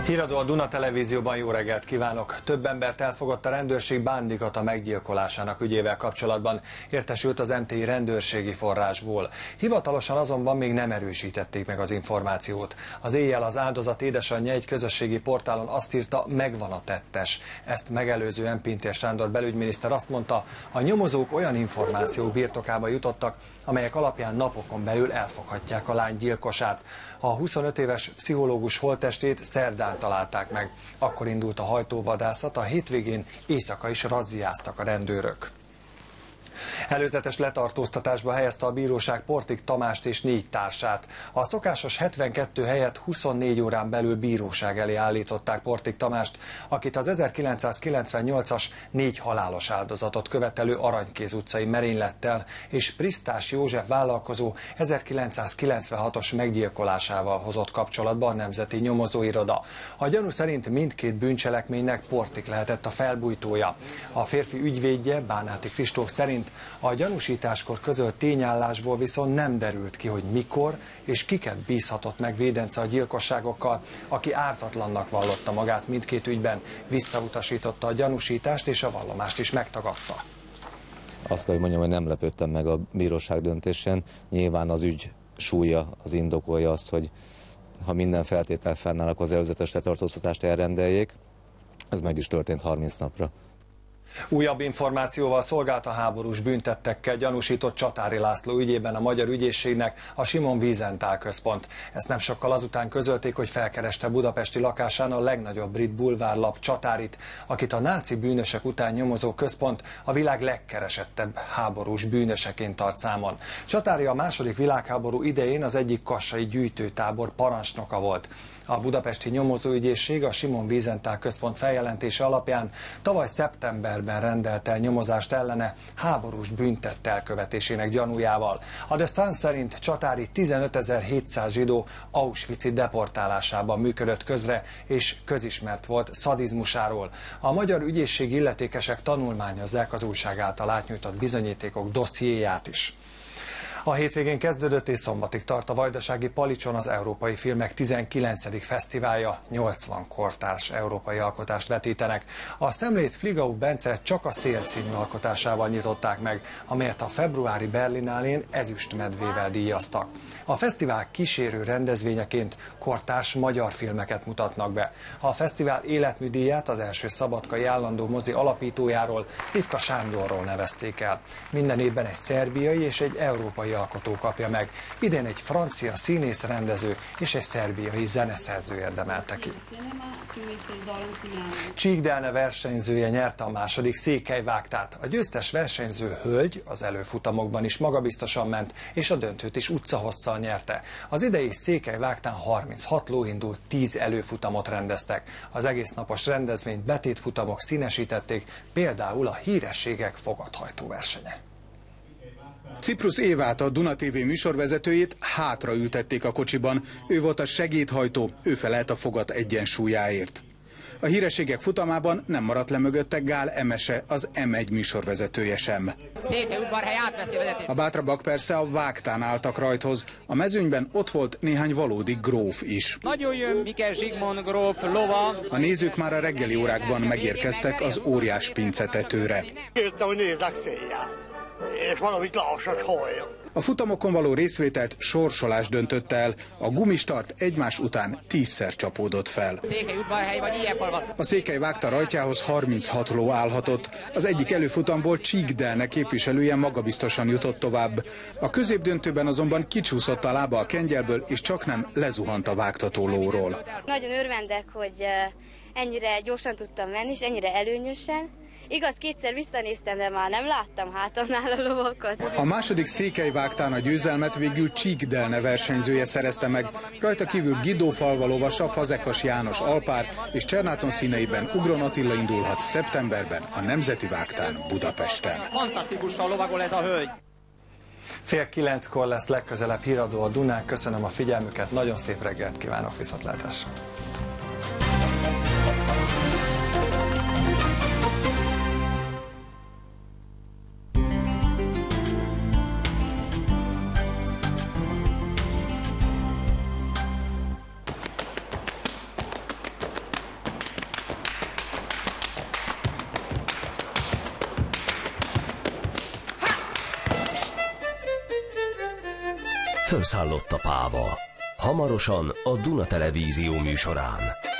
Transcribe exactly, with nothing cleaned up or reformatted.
Híradó a Duna Televízióban, jó reggelt kívánok! Több embert elfogott a rendőrség Bán Digata meggyilkolásának ügyével kapcsolatban, értesült az em té i rendőrségi forrásból. Hivatalosan azonban még nem erősítették meg az információt. Az éjjel az áldozat édesanyja egy közösségi portálon azt írta, megvan a tettes. Ezt megelőzően Pintér Sándor belügyminiszter azt mondta, a nyomozók olyan információk birtokába jutottak, amelyek alapján napokon belül elfoghatják a lány gyilkosát. A huszonöt éves pszichológus holttestét szerdán találták meg. Akkor indult a hajtóvadászat, a hétvégén éjszaka is razziáztak a rendőrök. Előzetes letartóztatásba helyezte a bíróság Portik Tamást és négy társát. A szokásos hetvenkettő helyett huszonnégy órán belül bíróság elé állították Portik Tamást, akit az ezerkilencszázkilencvennyolcas négy halálos áldozatot követelő Aranykéz utcai merénylettel és Prisztás József vállalkozó ezerkilencszázkilencvenhatos meggyilkolásával hozott kapcsolatba a Nemzeti Nyomozóiroda. A gyanú szerint mindkét bűncselekménynek Portik lehetett a felbujtója. A férfi ügyvédje, Bánáti Kristóf szerint a gyanúsításkor közölt tényállásból viszont nem derült ki, hogy mikor és kiket bízhatott meg Védence a gyilkosságokkal, aki ártatlannak vallotta magát mindkét ügyben, visszautasította a gyanúsítást és a vallomást is megtagadta. Azt kell, hogy mondjam, hogy nem lepődtem meg a bíróság döntésen. Nyilván az ügy súlya az indokolja azt, hogy ha minden feltétel fennáll, akkor az előzetes letartóztatást elrendeljék. Ez meg is történt harminc napra. Újabb információval szolgált a háborús bűntettekkel gyanúsított Csatári László ügyében a Magyar Ügyészségnek a Simon Wiesenthal központ. Ezt nem sokkal azután közölték, hogy felkereste budapesti lakásán a legnagyobb brit bulvárlap Csatárit, akit a náci bűnösök után nyomozó központ a világ legkeresettebb háborús bűnöseként tart számon. Csatári a második világháború idején az egyik kassai gyűjtőtábor parancsnoka volt. A budapesti nyomozóügyészség a Simon Wiesenthal központ feljelentése alapján tavaly szeptemberben rendelt el nyomozást ellene háborús bűntett elkövetésének gyanújával. A The Sun szerint Csatári tizenötezer-hétszáz zsidó auschwitzi deportálásában működött közre, és közismert volt szadizmusáról. A magyar ügyészség illetékesek tanulmányozzák az újság által átnyújtott bizonyítékok dossziéját is. A hétvégén kezdődött és szombatig tart a vajdasági Palicson az Európai Filmek tizenkilencedik fesztiválja, nyolcvan kortárs európai alkotást vetítenek. A szemlét Fligau Bence Csak a szél című alkotásával nyitották meg, amelyet a februári Berlinálén ezüstmedvével díjaztak. A fesztivál kísérő rendezvényeként kortárs magyar filmeket mutatnak be. A fesztivál életműdíját az első szabadkai állandó mozi alapítójáról, Ivka Sándorról nevezték el. Minden évben egy szerbiai és egy európai alkotó kapja meg. Idén egy francia színész rendező és egy szerbiai zeneszerző érdemelte ki. Csík Delne versenyzője nyerte a második Székelyvágtát. A győztes versenyző hölgy az előfutamokban is magabiztosan ment, és a döntőt is utcahosszal nyerte. Az idei Székelyvágtán harminchat ló indult, tíz előfutamot rendeztek. Az egész napos rendezvényt betétfutamok színesítették, például a hírességek fogathajtó versenye. Ciprus Évát, a Duna té vé műsorvezetőjét hátra ültették a kocsiban. Ő volt a segédhajtó, ő felelt a fogat egyensúlyáért. A hírességek futamában nem maradt le mögötte Gál Emese, az em egy műsorvezetője sem. Székelyudvarhely átveszi vezető. A bátrabbak persze a vágtán álltak rajthoz. A mezőnyben ott volt néhány valódi gróf is. Nagyon jön Mikes Zsigmond gróf lova. A nézők már a reggeli órákban megérkeztek az óriás pincetetőre. Jöttem, hogy nézzek széjjel, és valamit lássak hallja. A futamokon való részvételt sorsolás döntött el, a gumistart egymás után tízszer csapódott fel. Székelyudvarhely vagy Ilyenfalva. A Székely Vágta rajtjához harminchat ló állhatott. Az egyik előfutamból Csík Delne képviselője magabiztosan jutott tovább. A középdöntőben azonban kicsúszott a lába a kengyelből, és csaknem lezuhant a vágtató lóról. Nagyon örvendek, hogy ennyire gyorsan tudtam menni, és ennyire előnyösen. Igaz, kétszer visszanéztem, de már nem láttam hátamnál a lovakat. A második Székelyvágtán a győzelmet végül Csík Delne versenyzője szerezte meg. Rajta kívül Guido Falva lovasa, Fazekas János alpár és Csernáton színeiben Ugron Attila indulhat szeptemberben a Nemzeti Vágtán Budapesten. Fantasztikusan lovagol ez a hölgy. Fél kilenckor lesz legközelebb híradó a Dunán. Köszönöm a figyelmüket, nagyon szép reggelt kívánok, viszontlátásra! fölszállott a páva. Hamarosan a Duna Televízió műsorán.